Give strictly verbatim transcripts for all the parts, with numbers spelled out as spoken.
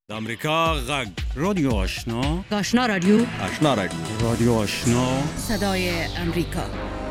د امریکا غږ رادیو آشنا آشنا رادیو آشنا رادیو رادیو آشنا صدای امریکا.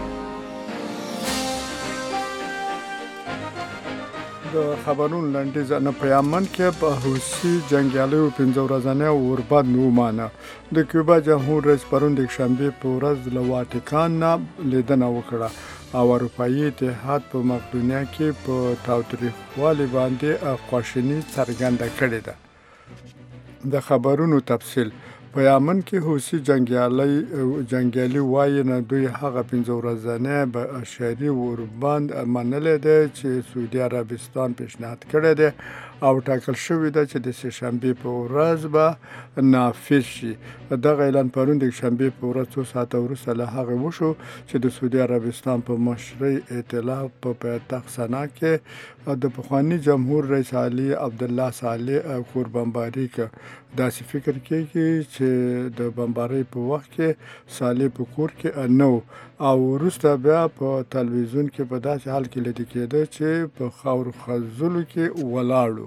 د خبرونو لنډیز نه په یمن کې په حوثي جنګیالیو پنځه ورځنی اوربند ومانه. د کیوبا جمهور رئیس پرون د شنبې په ورځ له واټیکان نه لیدنه وکړه او اروپایي اتحاد په مقدونیه کې په تاوتریخوالي باندې خواشیني څرګنده کړې ده. د خبرونو تفصیل په یمن کې حوثي جنګیالي جنګیالي وایي نه دوی هغه پنځه ورځنی بشري اوربند منلی دی چې سعودي عربستان پیشنهاد کړی دی او ټاکل شوی ده چې د سه‌شنبې په ورځ به نافذ شي. دغه اعلان پرون د شنبې په ورځ څو ساعته وروسته له هغې وشو چې د سعودي عربستان په مشرۍ ائتلاف په پایتخت سنا کې د پخواني جمهور رئیس علي عبدالله صالح کور بمباري کړ. داسې فکر کېږي چې د بمبارۍ په وخت کې صالح په کور کې نه و او وروسته بیا په تلویزیون کې په داسې حال کې لیدل کېده چې په خاورو خزلو کې ولاړ.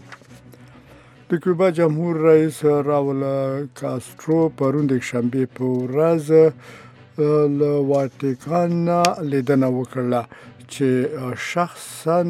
د کیوبا جمهور رئیس راول کاسترو پرون د شنبې په ورځ له واټیکان نه لیدنه وکړه چې شخصاً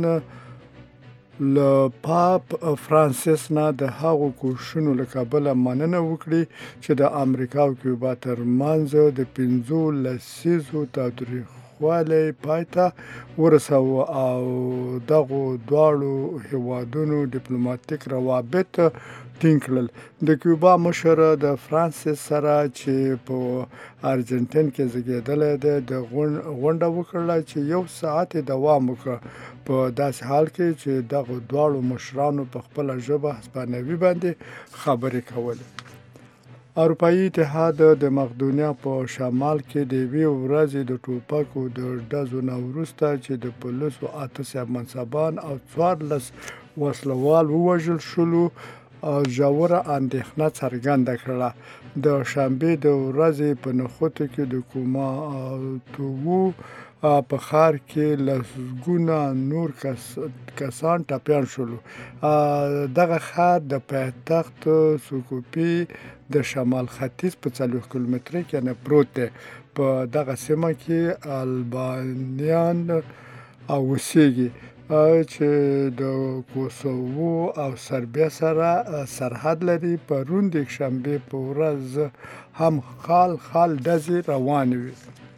له پاپ فرانسیس نه د هغو کوښښونو له کبله مننه وکړي چې د امریکا او کیوبا ترمنځ د پنځو لسیزو تاوتریخوالی پای ته ورسوه او دغو دواړو هیوادونو ډیپلوماتیک روابط ټینګ کړل. د کیوبا مشر د فرانسیس سره چې په ارجنټین کې زیږیدلی دی د غونډه وکړله چې یو ساعت دوام وکړ په داسې حال کې چې دغو دواړو مشرانو په خپله ژبه هسپانوي باندې خبرې کولې. اروپایي اتحاد د مقدونیه په شمال کې د یوې ورځې د ټوپکو د ډزو نه وروسته چې د پولیسو اته سیاب منصبان او څوارلس وسلوال ووژل شولو ژوره اندېښنه څرګنده کړه. د شنبې د ورځې په نښتو کې د کوماتوو په ښار کې لسګونه نور کس کسان ټپیان شولو. دغه ښار د پایتخت سکوپي د شمال ختیځ په څلوېښت کیلومترۍ کې نه پروت دی. په دغه سیمه کې البانیان اوسیږي چې د کوسوو او سربیا سره سرحد لري. پرون د شنبې په ورځ هم خال خال ډزې روانې وې.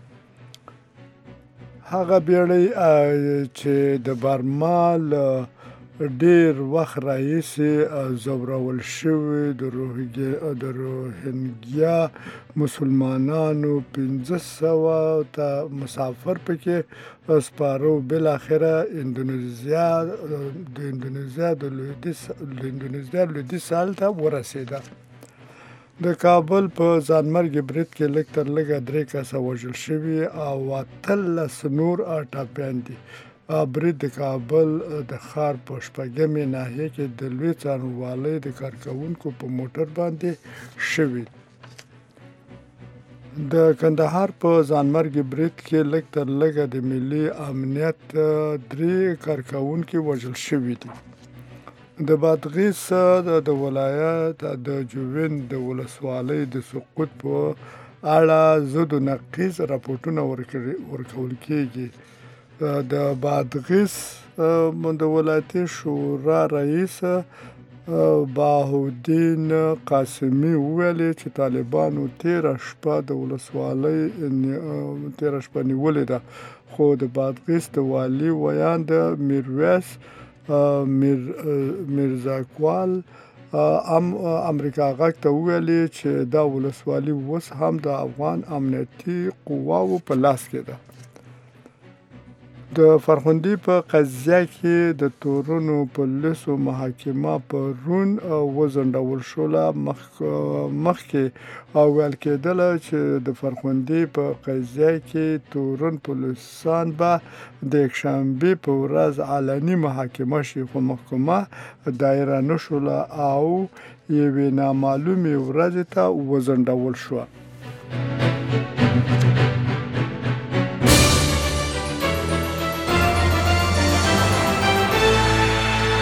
هغه بیړۍ چې د برما له ډیر وخت راهیسې ځورول شوي د روهینګیا مسلمانانو پنځه سوه ته مسافر پکې سپاره بالاخره اندونیزیا د اندونیزیا د اندونیزیا لویدیځ ساحل ته ورسېده. د کابل په ځانمرګي برید کې لږ تر لږه درې کسه وژل شوي او اتلس نور ټپیان دي. برید د کابل د ښار په شپږمې ناحیې کې د لوی څارنوالۍ د کارکوونکو په موټر باندې شوي. د کندهار په ځانمرګي برید کې لږ تر لږه د ملي امنیت درې کارکوونکي وژل شوي دي. د بادغیس د ولایت د جوین د ولسوالۍ د سقوط په اړه ضد و نقیض راپورټونه ورکول کېږي. د بادغیس د ولایتي شورا رئیس بهاءالدین قاسمي وویل چې طالبانو تېره شپه د ولسوالۍ تېره شپه نیولې ده، خو د بادغیس د والي ویاند میرویس میرزاکوال امریکا غږ ته وویل چې دا ولسوالي اوس هم د افغان امنیتي قواو په لاس کې ده. د فرخندي په قضیه کې د تورنو پولیسو محاکمه پرون وځنډول شوله. مخکې او ویل کېدله چې د فرخندي په قضیه کې تورن پولیسان به د یکشنبې په ورځ علني محاکمه شي، خو محکمه دایره نه شوله او یوې نامعلومې ورځې ته وځنډول شوه.